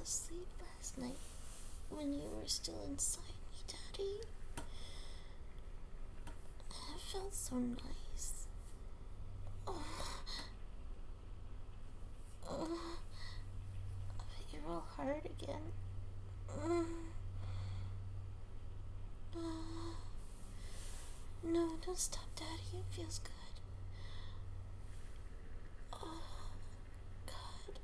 asleep last night when you were still inside me, Daddy. It felt so nice. Oh. But you're all hard again. No, don't stop, Daddy. It feels good. Oh, God.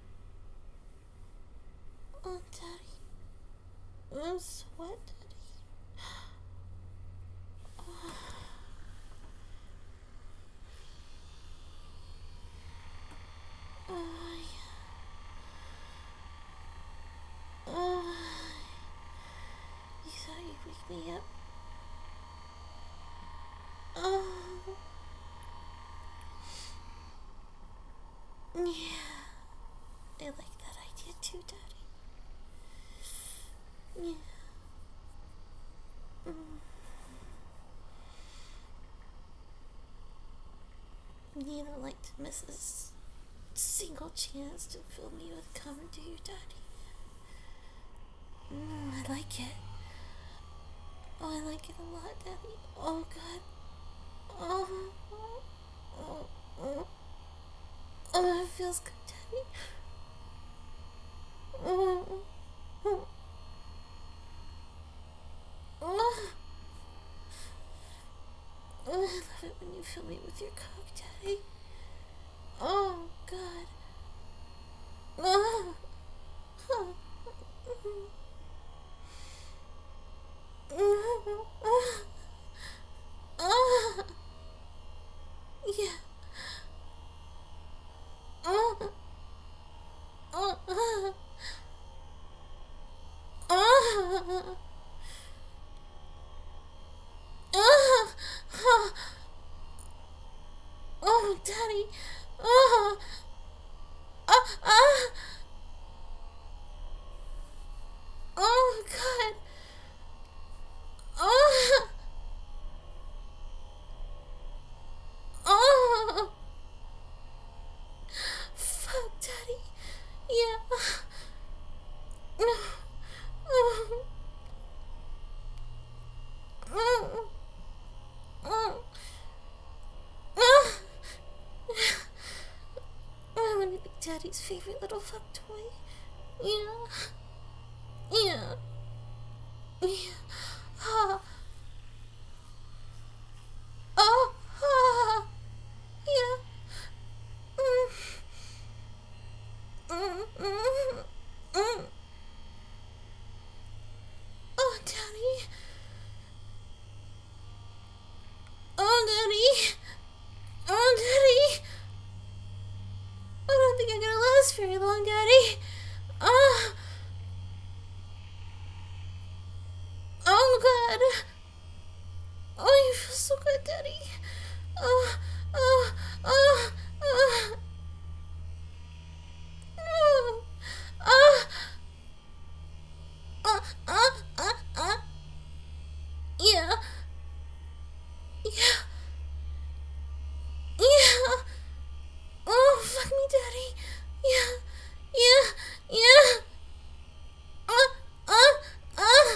Oh, Daddy. I'm sweat, Daddy. Oh. Oh, yeah. Oh. You thought you'd wake me up? Oh. Yeah. I like that idea too, Daddy. Yeah. You don't like to miss a single chance to fill me with cum, do you, Daddy? I like it. Oh, I like it a lot, Daddy. Oh, God. Oh, it feels good, Daddy. Oh, I love it when you fill me with your cock, Daddy. Oh, God. Oh. Yeah. Oh, Daddy. Oh. Oh, God. Oh. Oh. Fuck, Daddy. Yeah. I want to be Daddy's favorite little fuck toy. Yeah. Yeah. Yeah. Ah. Oh. Ah. Yeah. Oh, Daddy. Oh, Daddy. Oh, Daddy. I don't think I'm gonna last very long, Daddy. Oh. Oh, God. Oh, you feel so good, Daddy. Oh. Oh. Oh. Oh. Oh. Oh. Yeah. Yeah. Yeah. Oh, fuck me, Daddy. Yeah. Yeah. Yeah. Uh, uh, uh.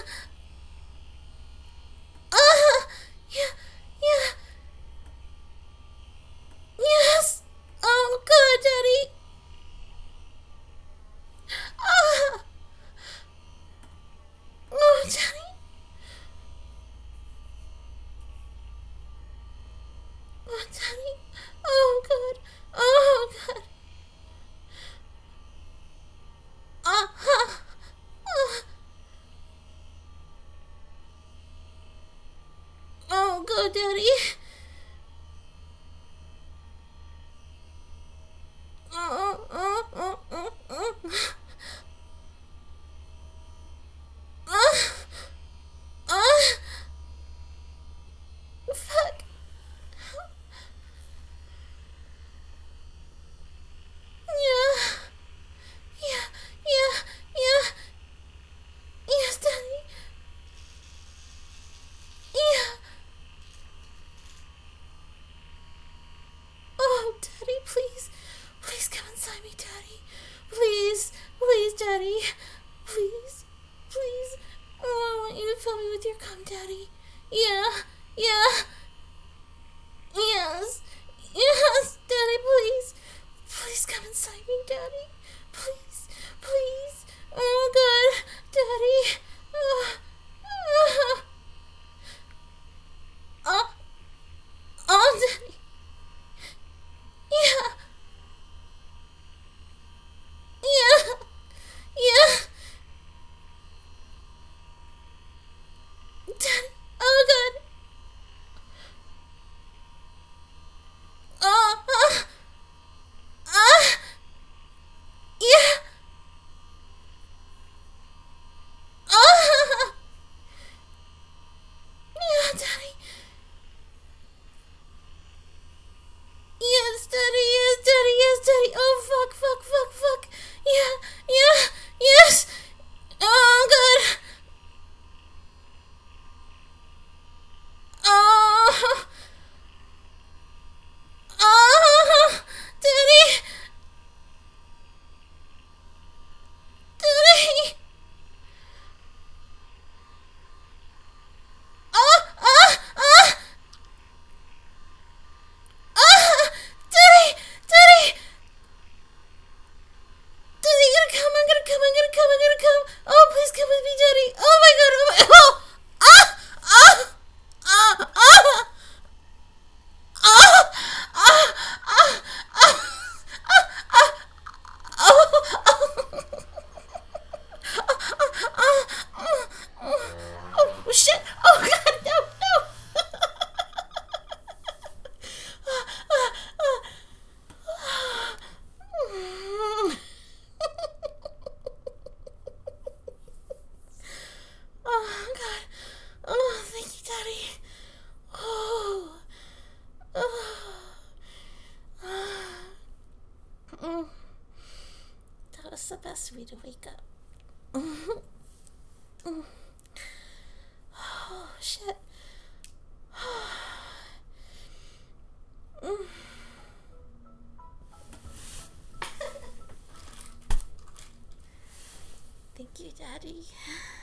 Yeah. Yeah. Yes. Oh, good, Daddy. Ah. Oh, Daddy. Oh, Daddy. Oh, God. Oh, God. Uh-huh. Oh, good, Daddy. Oh, oh, oh, oh, oh. Uh, fuck. Yeah. Yeah. Yeah. Yeah. Yes, Daddy. Yeah. please, Daddy. Please. Please. Oh, I want you to fill me with your cum, Daddy. Yeah. Yeah. Yes. Yes. Daddy, please. Please come inside me, Daddy. Please. Please. Oh, God. Daddy. Oh. Oh, Daddy. Yeah. Yeah. Yeah. Daddy. Oh, God. Oh. Yeah. Oh. Yeah, Daddy. Yes, Daddy. Yes, Daddy. Yes, Daddy. Oh, fuck, fuck, fuck, fuck. Yeah. Yeah. Yes. Oh, God. Oh. Oh. Daddy. Daddy. Oh. Oh. Oh. Oh. Daddy. Daddy. Daddy, I'm gonna come. I'm gonna come. I'm gonna come. I'm gonna come. Oh, please come with me, Daddy. Oh my God. Oh my. Oh. Ah. Ah. Ah. Ah. Ah. Ah. Ah. Oh, shit. Oh, God, no, no. Oh, God. Oh, thank you, Daddy. Oh. Oh. That was the best way to wake up. Oh, shit. Thank you, Daddy.